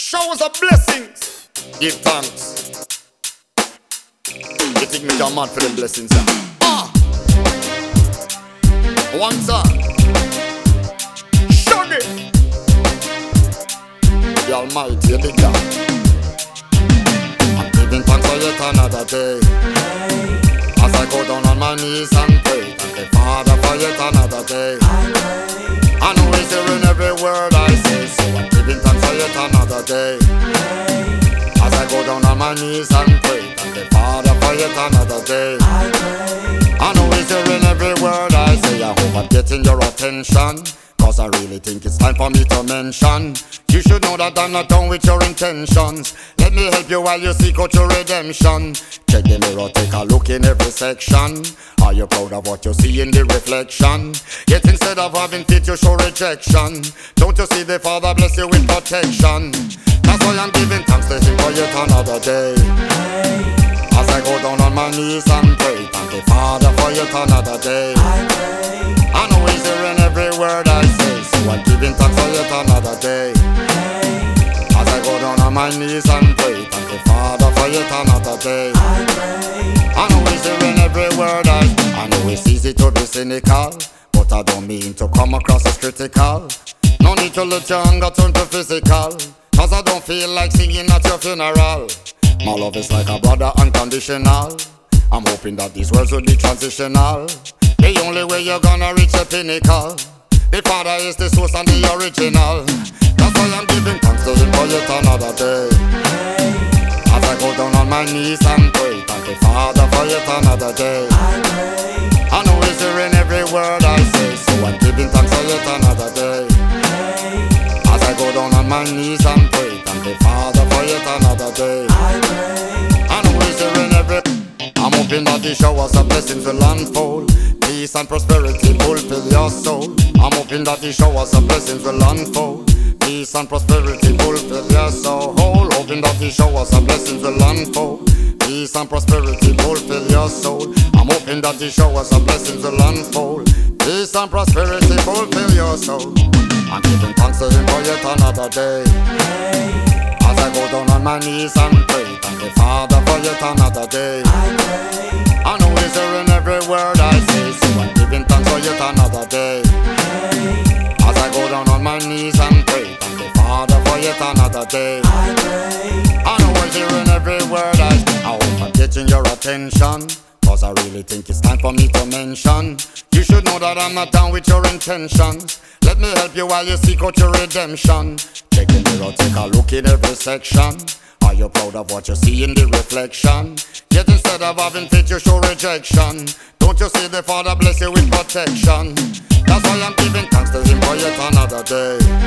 Showers of blessings. Give thanks. You think me can mad for them blessings, yeah? One time. Shut it. The Almighty, the God. I'm giving thanks for yet another day. As I go down on my knees and pray, thank the Father for yet another day. I know He's hearing every word I say, so I'm giving thanks for yet another day. As I go down on my knees and pray, thank the Father for yet another day. I know He's hearing every word I say. I hope I'm getting your attention, cause I really think it's time for me to mention. You should know that I'm not done with your intentions. Let me help you while you seek out your redemption. Check the mirror, take a look in every section. Are you proud of what you see in the reflection? Yet instead of having faith you show rejection. Don't you see the Father bless you with protection? That's why I'm giving thanks to Him for yet another day. As I go down on my knees and pray, thank the Father for yet another day. I know He's hearing every word I say, so I'm giving thanks for yet another day. As I go down on my knees and pray, thank the Father for yet another day. I know He's hearing every word I know it's easy to be cynical, but I don't mean to come across as critical. No need to let your anger turn to physical, cause I don't feel like singing at your funeral. My love is like a brother, unconditional. I'm hoping that these words will be transitional. The only way you're gonna reach the pinnacle, the Father is the source and the original. That's why I'm giving thanks to Him for yet another day. As I go down on my knees and pray, thank the Father for yet another day. I know He's hearing every word I say, so I'm giving thanks for yet another day. As I go down on my knees and pray, thank the Father for yet another day. I know He's hearing every. I'm hoping that the showers of blessings will unfold. Peace and prosperity fulfill your soul. I'm hoping that the showers of blessings will unfold. Peace and prosperity fulfill your soul. Hoping that the showers of blessings will unfold. Peace and prosperity fulfill your soul. I'm hoping that the showers of blessings will unfold. Peace and prosperity fulfill your soul. I'm giving thanks to Him for yet another day. As I go down on my knees and pray, thank the Father for yet another day. I know He's hearing every word I say, so I'm giving thanks for yet another day. As I go down on my knees and pray, thank the Father for yet another day. I know He's hearing every word I say. I hope I'm getting your attention, cause I really think it's time for me to mention. You should know that I'm not down with your intentions. Let me help you while you seek out your redemption. Check the mirror, take a look in every section. Are you proud of what you see in the reflection? Yet instead of having faith you show rejection. Don't you see the Father bless you with protection? That's why I'm giving thanks to Him for yet another day.